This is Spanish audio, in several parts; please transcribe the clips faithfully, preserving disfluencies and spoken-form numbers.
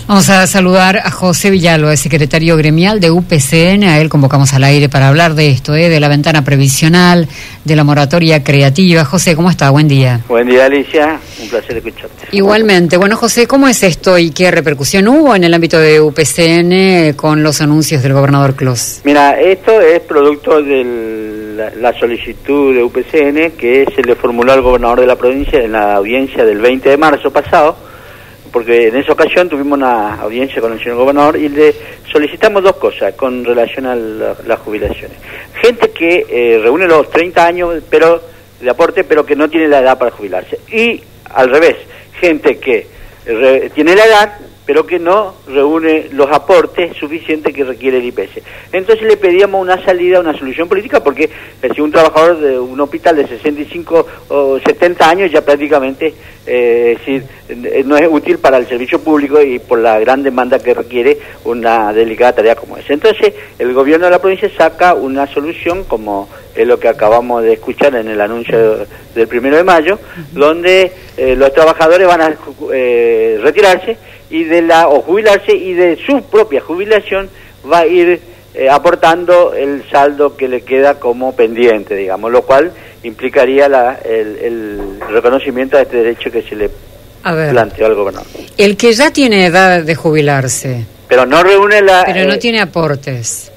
Vamos a saludar a José Villalba, secretario gremial de U P C N. A él convocamos al aire para hablar de esto, ¿eh? de la ventana previsional, de la moratoria creativa. José, ¿cómo está? Buen día. Buen día, Alicia. Un placer escucharte. Igualmente. Bueno, José, ¿cómo es esto y qué repercusión hubo en el ámbito de U P C N con los anuncios del gobernador Clos? Mira, esto es producto de la, la solicitud de U P C N que se le formuló al gobernador de la provincia en la audiencia del veinte de marzo pasado, porque en esa ocasión tuvimos una audiencia con el señor gobernador y le solicitamos dos cosas con relación a la, las jubilaciones. Gente que eh, reúne los treinta años pero de aporte, pero que no tiene la edad para jubilarse. Y al revés, gente que re, tiene la edad, pero que no reúne los aportes suficientes que requiere el I P S. Entonces le pedíamos una salida, una solución política, porque eh, si un trabajador de un hospital de sesenta y cinco o setenta años ya prácticamente eh, es decir, eh, no es útil para el servicio público y por la gran demanda que requiere una delicada tarea como esa. Entonces el gobierno de la provincia saca una solución, como es lo que acabamos de escuchar en el anuncio del primero de mayo, uh-huh. donde eh, los trabajadores van a eh, retirarse y de la o jubilarse y de su propia jubilación va a ir eh, aportando el saldo que le queda como pendiente, digamos, lo cual implicaría la, el, el reconocimiento de este derecho que se le a ver, planteó al gobernador. El que ya tiene edad de jubilarse, pero no reúne la pero no eh, tiene aportes,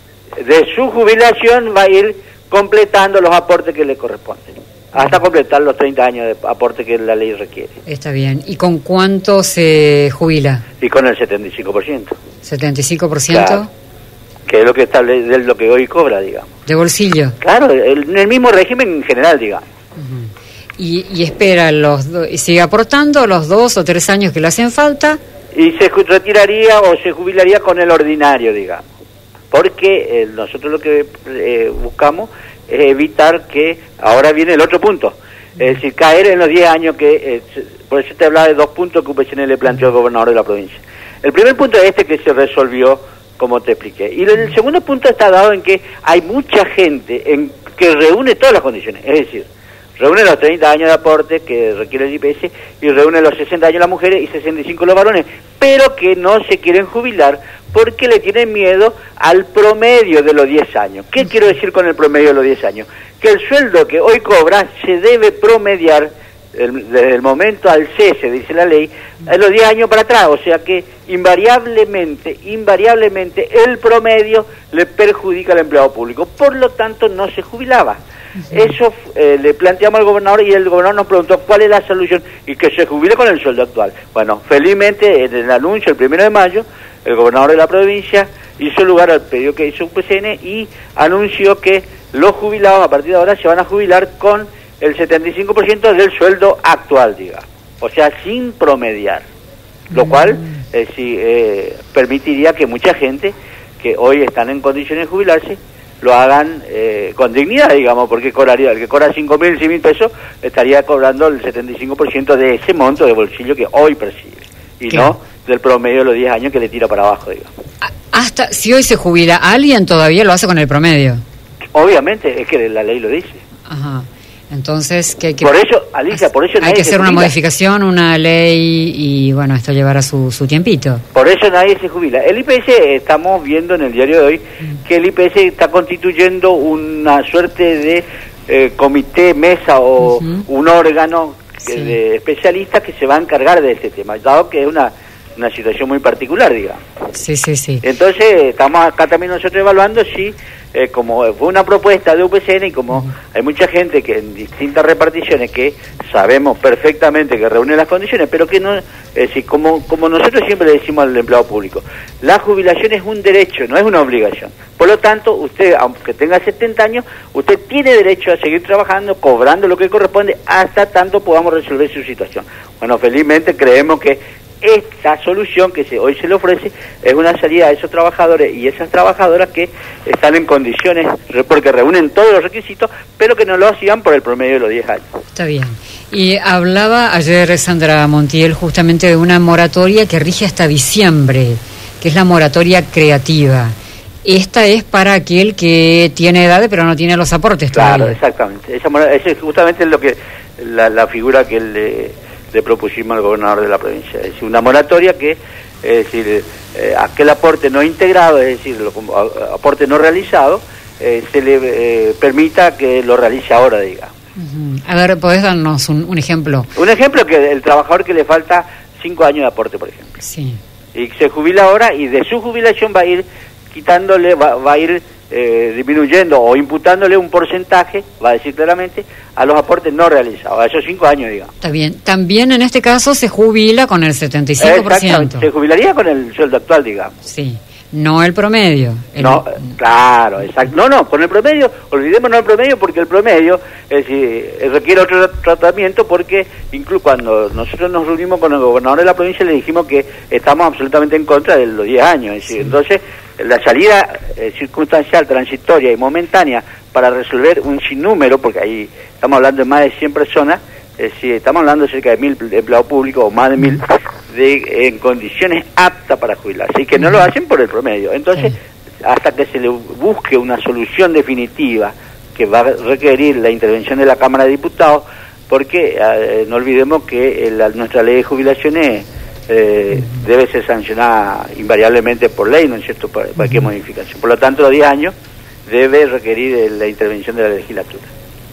de su jubilación va a ir completando los aportes que le corresponden, hasta completar los treinta años de aporte que la ley requiere. Está bien. ¿Y con cuánto se jubila? Y con el setenta y cinco por ciento. ¿setenta y cinco por ciento? Claro, que es lo que establece, es lo que hoy cobra, digamos. ¿De bolsillo? Claro, el, en el mismo régimen en general, digamos. Uh-huh. Y, y espera, los do, y sigue aportando los dos o tres años que le hacen falta. Y se retiraría o se jubilaría con el ordinario, digamos. Porque eh, nosotros lo que eh, buscamos es evitar que, ahora viene el otro punto, es decir, caer en los diez años que, eh, por eso te hablaba de dos puntos que U P C N le planteó al gobernador de la provincia. El primer punto es este que se resolvió, como te expliqué, y el segundo punto está dado en que hay mucha gente en que reúne todas las condiciones, es decir, reúne los treinta años de aporte que requiere el I P S y reúne los sesenta años las mujeres y sesenta y cinco los varones, pero que no se quieren jubilar porque le tienen miedo al promedio de los diez años. ¿Qué quiero decir con el promedio de los diez años? Que el sueldo que hoy cobra se debe promediar el, desde el momento al cese, dice la ley, en los diez años para atrás, o sea que invariablemente, invariablemente el promedio le perjudica al empleado público, por lo tanto no se jubilaba. Eso eh, le planteamos al gobernador y el gobernador nos preguntó cuál es la solución y que se jubile con el sueldo actual. Bueno, felizmente en el anuncio el primero de mayo el gobernador de la provincia hizo lugar al pedido que hizo U P C N y anunció que los jubilados a partir de ahora se van a jubilar con el setenta y cinco por ciento del sueldo actual, digamos, o sea, sin promediar, lo cual eh, sí, eh, permitiría que mucha gente que hoy están en condiciones de jubilarse lo hagan eh, con dignidad, digamos, porque cobraría, el que cobra cinco mil, seis mil pesos estaría cobrando el setenta y cinco por ciento de ese monto de bolsillo que hoy percibe, y claro, no del promedio de los diez años que le tira para abajo, digamos. Hasta si hoy se jubila alguien, todavía lo hace con el promedio. Obviamente, es que la ley lo dice. Ajá. Entonces, ¿qué hay que por eso, Alicia, por eso hay que hacer una modificación, una ley, y bueno, esto llevará su, su tiempito. Por eso nadie se jubila. El I P S, estamos viendo en el diario de hoy, mm. que el I P S está constituyendo una suerte de eh, comité, mesa o uh-huh. un órgano sí. de especialistas que se va a encargar de este tema, dado que es una una situación muy particular, digamos. Sí, sí, sí. Entonces, estamos acá también nosotros evaluando si, eh, como fue una propuesta de U P C N y como uh-huh. hay mucha gente que en distintas reparticiones que sabemos perfectamente que reúne las condiciones, pero que no, es decir, como, como nosotros siempre le decimos al empleado público, la jubilación es un derecho, no es una obligación. Por lo tanto, usted, aunque tenga setenta años, usted tiene derecho a seguir trabajando, cobrando lo que corresponde, hasta tanto podamos resolver su situación. Bueno, felizmente creemos que esta solución que se, hoy se le ofrece es una salida a esos trabajadores y esas trabajadoras que están en condiciones, porque reúnen todos los requisitos, pero que no lo hacían por el promedio de los diez años. Está bien. Y hablaba ayer Sandra Montiel justamente de una moratoria que rige hasta diciembre, que es la moratoria creativa. Esta es para aquel que tiene edad pero no tiene los aportes todavía. Claro, exactamente. Esa, esa es justamente lo que la, la figura que le... le propusimos al gobernador de la provincia. Es una moratoria que es decir, eh, aquel aporte no integrado, es decir, lo, aporte no realizado, eh, se le eh, permita que lo realice ahora, digamos. Uh-huh. A ver, ¿podés darnos un, un ejemplo? Un ejemplo que el trabajador que le falta cinco años de aporte, por ejemplo. Sí. Y se jubila ahora y de su jubilación va a ir quitándole, va, va a ir eh, disminuyendo o imputándole un porcentaje, va a decir claramente, a los aportes no realizados, a esos cinco años, digamos. Está bien. También en este caso se jubila con el setenta y cinco por ciento. Exactamente, se jubilaría con el sueldo actual, digamos. Sí. No el promedio. El... No, claro, exacto. No, no, con el promedio, olvidémonos del promedio porque el promedio es decir, requiere otro tratamiento porque incluso cuando nosotros nos reunimos con el gobernador de la provincia le dijimos que estamos absolutamente en contra de los diez años. Es decir, sí. Entonces, la salida eh, circunstancial, transitoria y momentánea para resolver un sinnúmero, porque ahí estamos hablando de más de cien personas, es decir, estamos hablando de cerca de mil empleados públicos o más de mil de, en condiciones aptas para jubilarse y que no lo hacen por el promedio. Entonces, sí. Hasta que se le busque una solución definitiva que va a requerir la intervención de la Cámara de Diputados, porque eh, no olvidemos que la, nuestra ley de jubilaciones eh, debe ser sancionada invariablemente por ley, ¿no es cierto?, por cualquier modificación. Por lo tanto, los diez años debe requerir la intervención de la legislatura.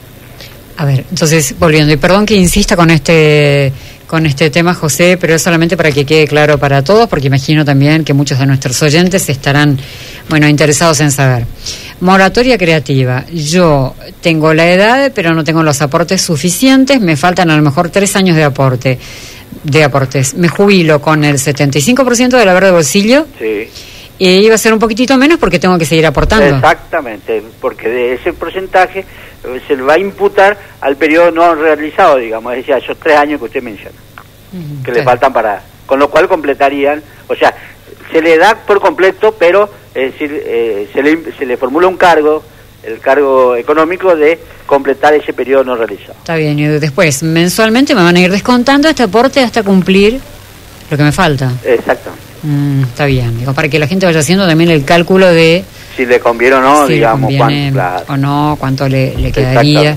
A ver, entonces, volviendo, y perdón que insista con este con este tema, José, pero es solamente para que quede claro para todos, porque imagino también que muchos de nuestros oyentes estarán, bueno, interesados en saber. Moratoria creativa. Yo tengo la edad, pero no tengo los aportes suficientes, me faltan a lo mejor tres años de aporte, de aportes. Me jubilo con el setenta y cinco por ciento del haber de bolsillo. Sí. Y iba a ser un poquitito menos porque tengo que seguir aportando. Exactamente, porque de ese porcentaje se le va a imputar al periodo no realizado, digamos, es decir, a esos tres años que usted menciona, uh-huh, que claro. le faltan para... Con lo cual completarían, o sea, se le da por completo, pero, es decir, eh, se, le, se le formula un cargo, el cargo económico de completar ese periodo no realizado. Está bien, y después, mensualmente me van a ir descontando este aporte hasta cumplir lo que me falta. Exactamente. Mm, está bien, digo, para que la gente vaya haciendo también el cálculo de si le conviene o no, si digamos, le conviene cuánto, claro. o no, cuánto le, le quedaría.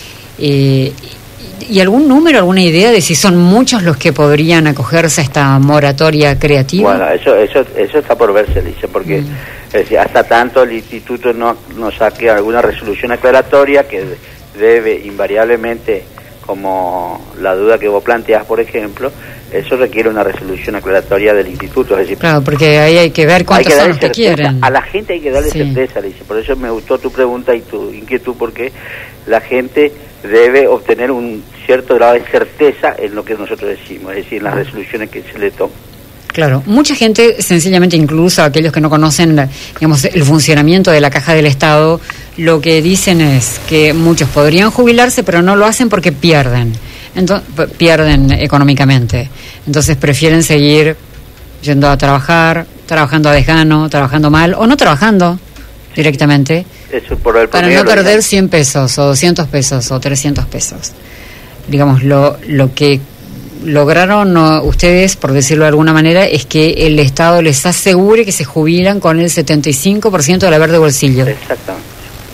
Eh, ¿Y algún número, alguna idea de si son muchos los que podrían acogerse a esta moratoria creativa? Bueno, eso eso eso está por verse, Alicia, porque mm. es decir, hasta tanto el instituto no, no saque alguna resolución aclaratoria que debe invariablemente, como la duda que vos planteás, por ejemplo, eso requiere una resolución aclaratoria del instituto. Es decir, claro, porque ahí hay que ver cuántos son los que quieren. A la gente hay que darle sí. certeza, Alicia. Por eso me gustó tu pregunta y tu inquietud, porque la gente debe obtener un cierto grado de certeza en lo que nosotros decimos, es decir, en las resoluciones que se le toman. Claro, mucha gente, sencillamente, incluso aquellos que no conocen, digamos, el funcionamiento de la Caja del Estado, lo que dicen es que muchos podrían jubilarse, pero no lo hacen porque pierden, entonces pierden económicamente. Entonces prefieren seguir yendo a trabajar, trabajando a desgano, trabajando mal, o no trabajando directamente, eso por el para no perder cien pesos, o doscientos pesos, o trescientos pesos. Digamos, lo, lo que lograron no, ustedes, por decirlo de alguna manera, es que el Estado les asegure que se jubilan con el setenta y cinco por ciento del haber de bolsillo. Exactamente.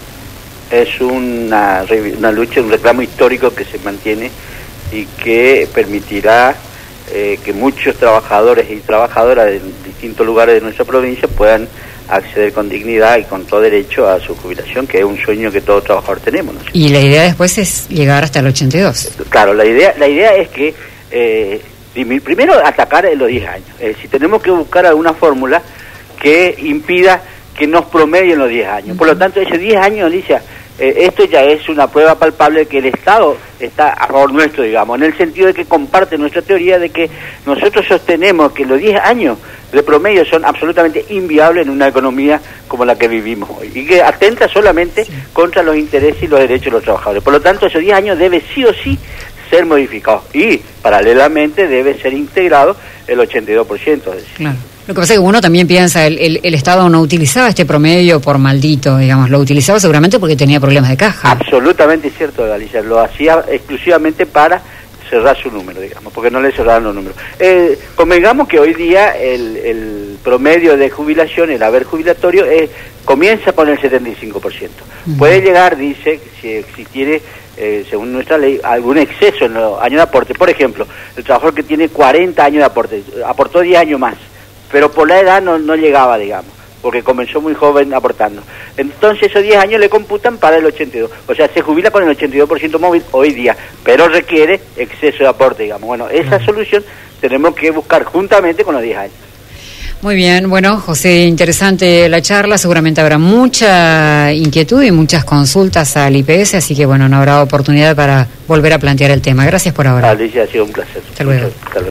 Es una, una lucha, un reclamo histórico que se mantiene y que permitirá eh, que muchos trabajadores y trabajadoras de distintos lugares de nuestra provincia puedan acceder con dignidad y con todo derecho a su jubilación, que es un sueño que todo trabajador tenemos, ¿no? Y la idea después es llegar hasta el ochenta y dos. Claro, la idea, la idea es que Eh, primero atacar en los diez años, es decir, tenemos que buscar alguna fórmula que impida que nos promedien los diez años. Por lo tanto, esos diez años, Alicia, eh, esto ya es una prueba palpable de que el Estado está a favor nuestro, digamos, en el sentido de que comparte nuestra teoría de que nosotros sostenemos que los diez años de promedio son absolutamente inviables en una economía como la que vivimos hoy, y que atenta solamente sí. contra los intereses y los derechos de los trabajadores. Por lo tanto, esos diez años debe sí o sí ser modificado y paralelamente debe ser integrado el ochenta y dos por ciento. Claro. Lo que pasa es que uno también piensa, el, el, el Estado no utilizaba este promedio por maldito, digamos, lo utilizaba seguramente porque tenía problemas de caja. Absolutamente cierto, Galicia, lo hacía exclusivamente para cerrar su número, digamos, porque no le cerraban los números. Eh, convengamos que hoy día el, el promedio de jubilación, el haber jubilatorio, eh, comienza con el setenta y cinco por ciento. Uh-huh. Puede llegar, dice, si, si quiere, eh, según nuestra ley, algún exceso en los años de aporte. Por ejemplo, el trabajador que tiene cuarenta años de aporte, aportó diez años más, pero por la edad no, no llegaba, digamos, porque comenzó muy joven aportando. Entonces esos diez años le computan para el ochenta y dos, o sea, se jubila con el ochenta y dos por ciento móvil hoy día, pero requiere exceso de aporte, digamos. Bueno, esa uh-huh. solución tenemos que buscar juntamente con los diez años. Muy bien, bueno, José, interesante la charla, seguramente habrá mucha inquietud y muchas consultas al I P S, así que bueno, no habrá oportunidad para volver a plantear el tema. Gracias por ahora. Alicia, ha sido un placer. Hasta luego. Hasta luego.